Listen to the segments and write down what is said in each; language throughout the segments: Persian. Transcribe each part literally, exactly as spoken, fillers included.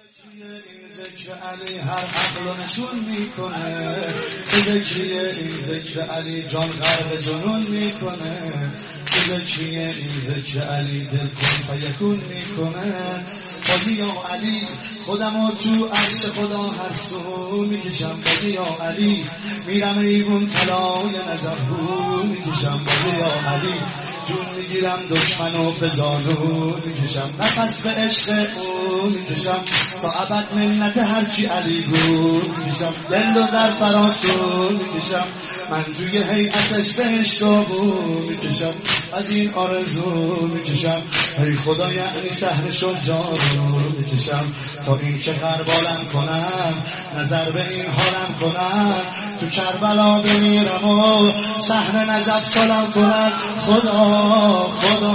این ذکر علی هر عقل نشون میکنه، ذکریه این ذکر علی جان غرق جنون میکنه، ذکریه این ذکر علی دل کن فیکون میکنه. بادی یا علی خودمو تو عرش خدا هر سو میکشم، بادی یا علی میرم ایوون طلای نظرهو میکشم، بادی یا علی جون میگیرم دشمنو به زانو میکشم، نفس به عشق او میکشم تا ابد منت هرچی علی گو میکشم، دل و در فراسو میکشم من توی هیئتش بهشتو بو میکشم، از این آرزو میکشم ای خدا یعنی سهرشو جارو میکشم تا این که غربالم کنم نظر به این حالم کنم، تو کربلا بمیرم و صحن نجف چالم کنم. خدا خدا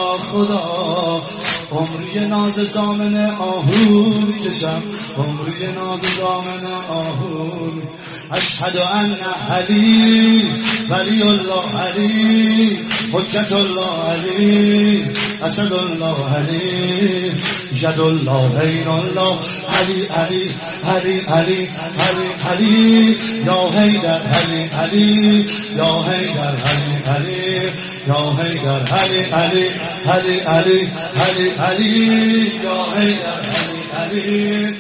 خدا عمری ناز زامن آهو میکشم، عمری ناز زامن آهو. اشهد ان علی ولی الله علی حجت الله علی اسد الله علی ید الله عین الله علی علی علی علی علی علی یا حیدر علی علی یا حیدر علی علی یا حیدر علی علی علی علی علی علی یا حیدر علی علی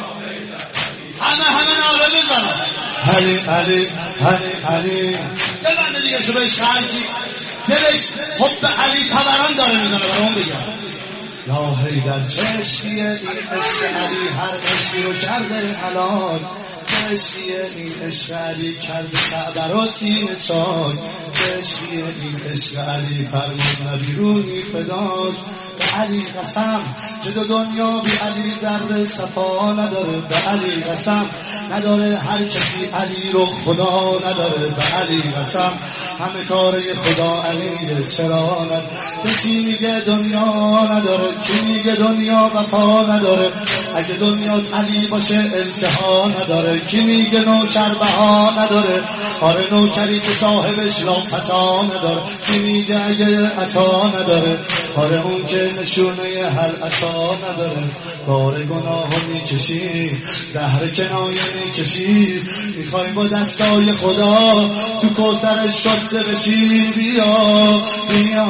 همه همه ناله بزنم علی علی علی علی ببنده دیگه شبهش خرکی دلش حب علی تبران داره میزنه برای اون بگم یا حیدر چشمیه این عشق علی هر عشقی رو کرده حلال، چشمیه این عشق علی کرده کعبه رو سینه چای، چشمیه این عشق علی فرمود نبی روحی فدای. به علی قسم که دو دنیا بی علی ذره صفا نداره، به علی قسم نداره هر کسی علی رو خدا نداره، به علی قسم همه کاره خدا علیه چرا نداره. کسی میگه دنیا نداره، کی میگه دنیا وفا نداره، اگه دنیا علی باشه انتها نداره، کی میگه نوکر بها نداره، آره نوکری که صاحبش لاپتا نداره، کی میگه اگه عطا نداره، آره اون که نشونه هر عطا نداره. بار گناه میکشی زهر کنایه میکشی، میخوای با دستای خدا تو کوثرش شسته بشی. بیا بیا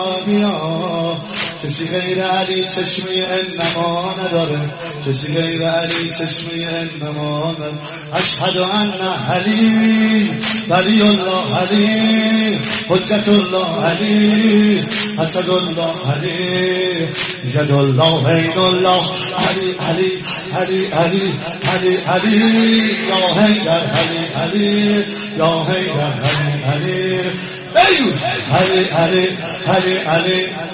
بیا کسی غیر علی چشمی انما نداره، کسی غیر علی چشمی انما نداره. اشهد ان علی ولی الله علی حجت الله علی اسد الله علی ید الله عین الله علی علی علی علی علی علی یا حیدر علی علی یا حیدر علی علی علی علی علی علی